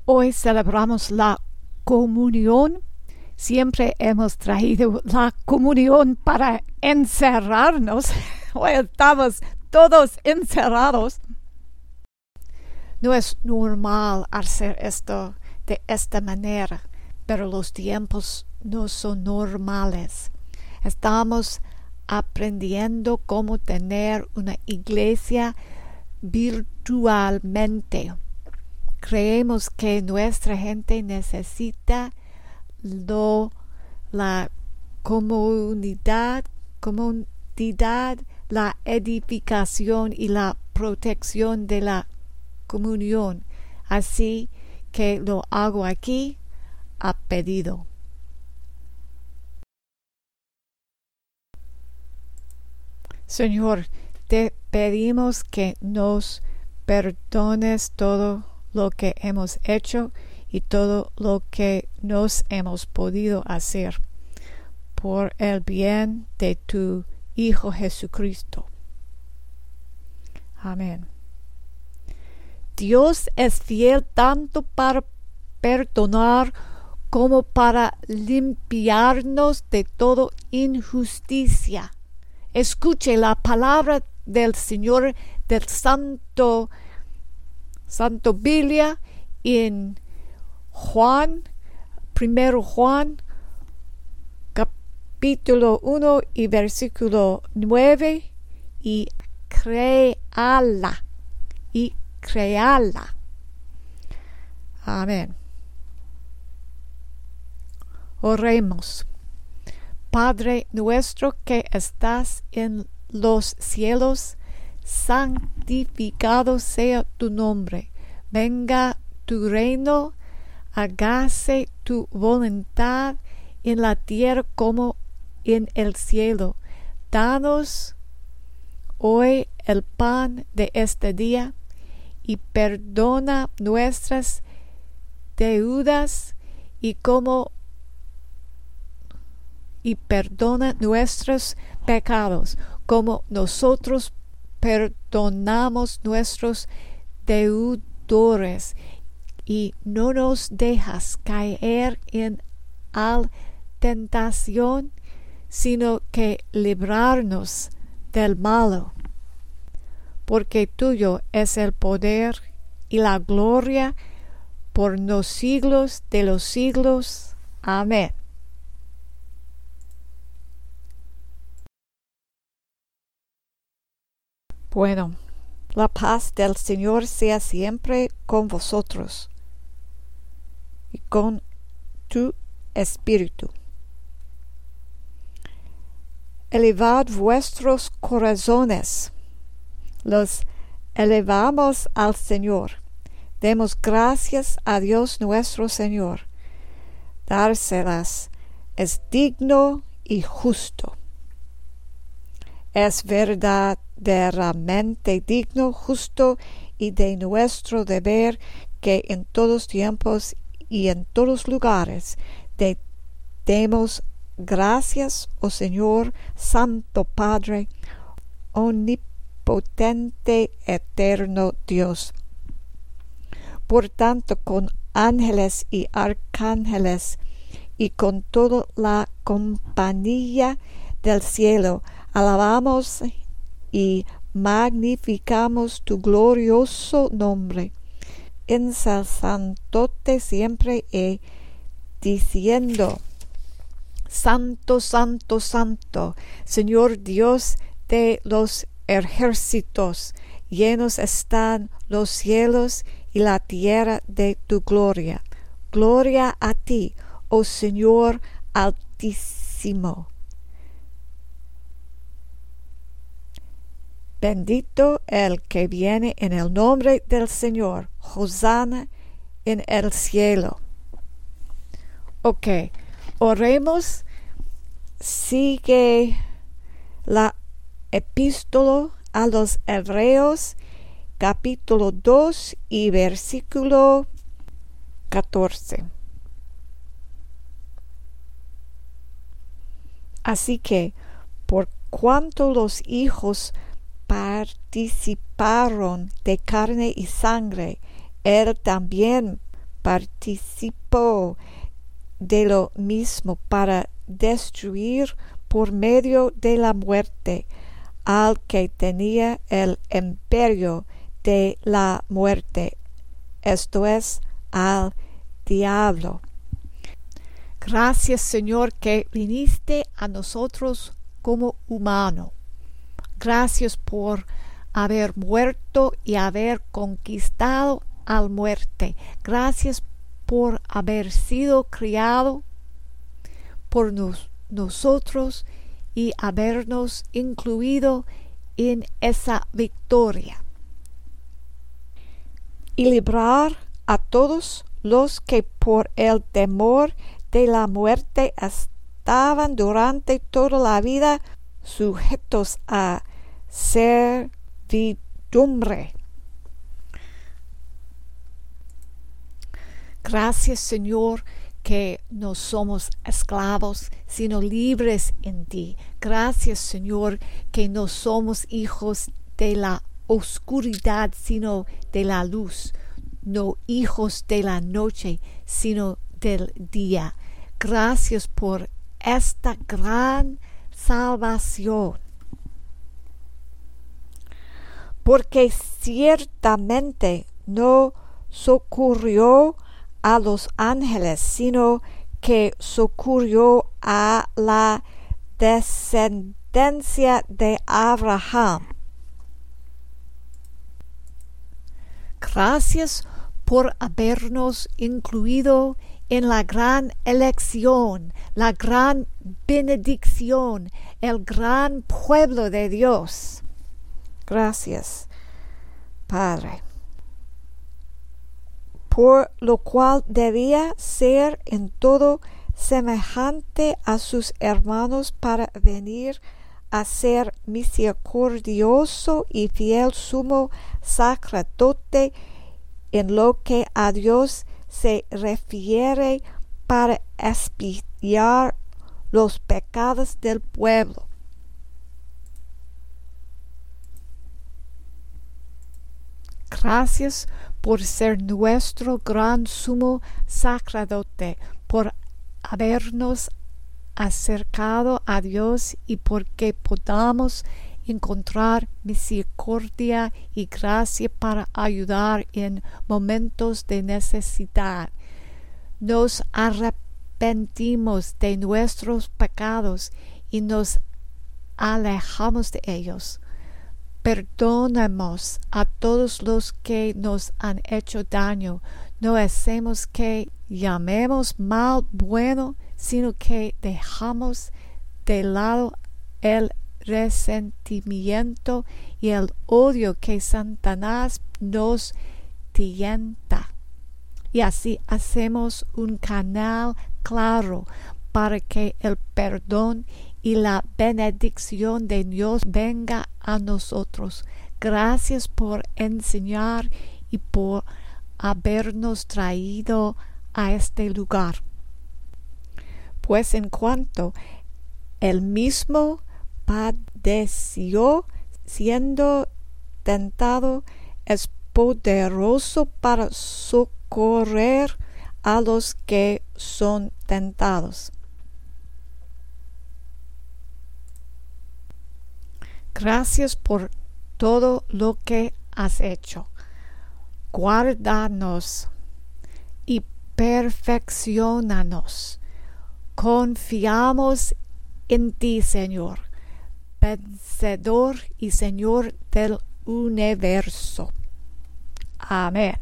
Hoy celebramos la comunión. Siempre hemos traído la comunión para encerrarnos. Hoy estamos todos encerrados. No es normal hacer esto de esta manera, pero los tiempos no son normales. Estamos aprendiendo cómo tener una iglesia virtualmente. Creemos que nuestra gente necesita la comunidad, la edificación y la protección de la comunión. Así que lo hago aquí a pedido. Señor, te pedimos que nos perdones todo lo que hemos hecho y todo lo que nos hemos podido hacer por el bien de tu Hijo Jesucristo. Amén. Dios es fiel tanto para perdonar como para limpiarnos de toda injusticia. Escuche la palabra del Señor del Santo Biblia en Juan, 1 Juan, capítulo 1 y versículo 9, y créala. Amén. Oremos. Padre nuestro que estás en los cielos, santificado sea tu nombre. Venga tu reino, hágase tu voluntad en la tierra como en el cielo. Danos hoy el pan de este día y perdona nuestras deudas y perdona nuestros pecados, como nosotros perdonamos nuestros deudores, y no nos dejas caer en tentación, sino que librarnos del malo. Porque tuyo es el poder y la gloria por los siglos de los siglos. Amén. Bueno, la paz del Señor sea siempre con vosotros y con tu espíritu. Elevad vuestros corazones. Los elevamos al Señor. Demos gracias a Dios nuestro Señor. Dárselas es digno y justo. Es verdaderamente digno, justo y de nuestro deber que en todos tiempos y en todos lugares te demos gracias, oh Señor, Santo Padre, omnipotente, eterno Dios. Por tanto, con ángeles y arcángeles y con toda la compañía del cielo, alabamos y magnificamos tu glorioso nombre, ensalzándote siempre y diciendo: Santo, Santo, Santo, Señor Dios de los ejércitos, llenos están los cielos y la tierra de tu gloria. Gloria a ti, oh Señor Altísimo. Bendito el que viene en el nombre del Señor. Hosana en el cielo. Ok, oremos. Sigue la epístola a los Hebreos, capítulo 2 y versículo 14. Así que, por cuanto los hijos participaron de carne y sangre, él también participó de lo mismo para destruir por medio de la muerte al que tenía el imperio de la muerte, esto es, al diablo. Gracias, Señor, que viniste a nosotros como humano. Gracias por haber muerto y haber conquistado a la muerte. Gracias por haber sido criado por nosotros y habernos incluido en esa victoria. Y librar a todos los que por el temor de la muerte estaban durante toda la vida sujetos a servidumbre. Gracias, Señor, que no somos esclavos, sino libres en ti. Gracias, Señor, que no somos hijos de la oscuridad, sino de la luz. No hijos de la noche, sino del día. Gracias por esta gran salvación. Porque ciertamente no socorrió a los ángeles, sino que socorrió a la descendencia de Abraham. Gracias por habernos incluido en la gran elección, la gran benedicción, el gran pueblo de Dios. Gracias, Padre. Por lo cual debía ser en todo semejante a sus hermanos para venir a ser misericordioso y fiel sumo sacerdote en lo que a Dios se refiere para expiar los pecados del pueblo. Gracias por ser nuestro gran sumo sacerdote, por habernos acercado a Dios y porque podamos encontrar misericordia y gracia para ayudar en momentos de necesidad. Nos arrepentimos de nuestros pecados y nos alejamos de ellos. Perdonamos a todos los que nos han hecho daño. No hacemos que llamemos mal bueno, sino que dejamos de lado el resentimiento y el odio que Satanás nos tienta. Y así hacemos un canal claro para que el perdón y la benedicción de Dios venga a nosotros. Gracias por enseñar y por habernos traído a este lugar. Pues en cuanto él mismo padeció siendo tentado, es poderoso para socorrer a los que son tentados. Gracias por todo lo que has hecho. Guárdanos y perfecciónanos. Confiamos en ti, Señor, vencedor y Señor del universo. Amén.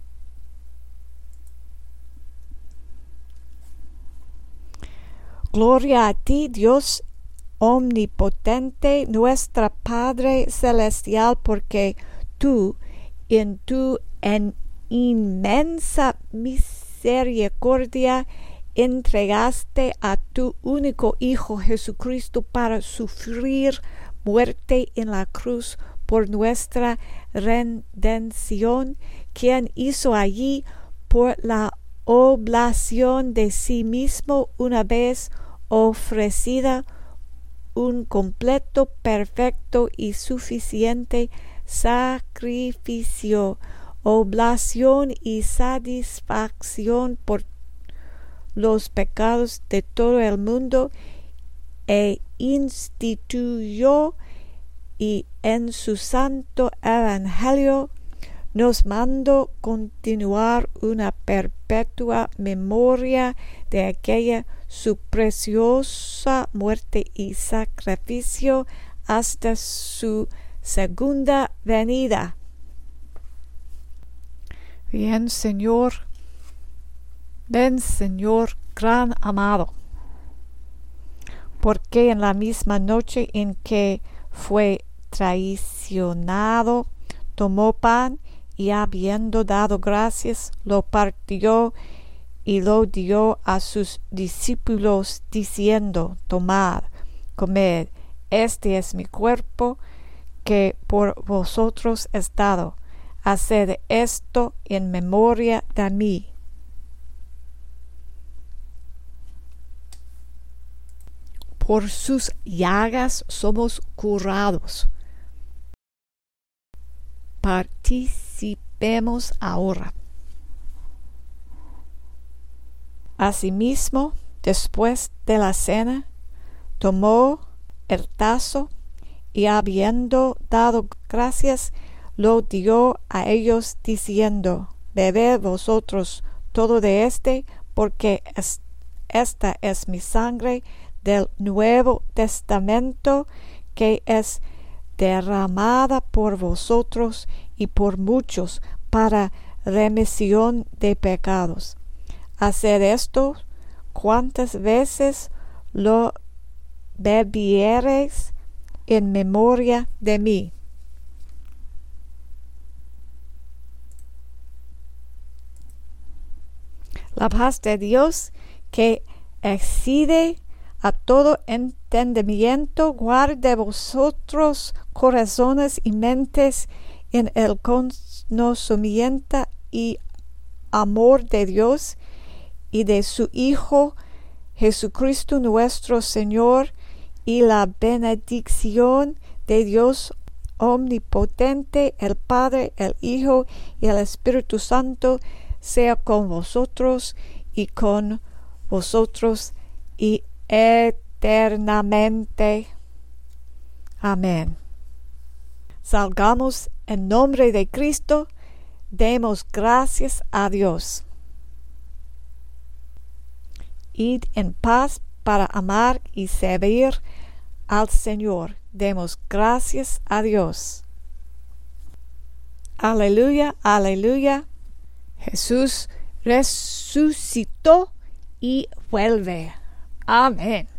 Gloria a ti, Dios omnipotente, nuestro Padre celestial, porque tú, en tu inmensa misericordia, entregaste a tu único Hijo Jesucristo para sufrir muerte en la cruz por nuestra redención, quien hizo allí por la oblación de sí mismo una vez ofrecida un completo, perfecto y suficiente sacrificio, oblación y satisfacción por los pecados de todo el mundo, e instituyó y en su santo evangelio nos mandó continuar una perpetua memoria de aquella su preciosa muerte y sacrificio hasta su segunda venida. Bien, Señor. Ven, Señor, gran amado. Porque en la misma noche en que fue traicionado, tomó pan y habiendo dado gracias, lo partió y lo dio a sus discípulos, diciendo: Tomad, comed, este es mi cuerpo, que por vosotros es dado. Haced esto en memoria de mí. Por sus llagas somos curados. Participemos ahora. Asimismo, después de la cena, tomó el tazo y habiendo dado gracias, lo dio a ellos diciendo: Bebed vosotros todo de este, porque esta es mi sangre del Nuevo Testamento, que es derramada por vosotros y por muchos para remisión de pecados. Haced esto cuantas veces lo bebiereis en memoria de mí. La paz de Dios, que excede a todo entendimiento, guarde vosotros corazones y mentes en el conocimiento y amor de Dios y de su Hijo Jesucristo nuestro Señor, y la benedicción de Dios omnipotente, el Padre, el Hijo y el Espíritu Santo, sea con vosotros y con vosotros y eternamente. Amén. Salgamos en nombre de Cristo, demos gracias a Dios. Id en paz para amar y servir al Señor. Demos gracias a Dios. Aleluya, aleluya. Jesús resucitó y vuelve. Amén.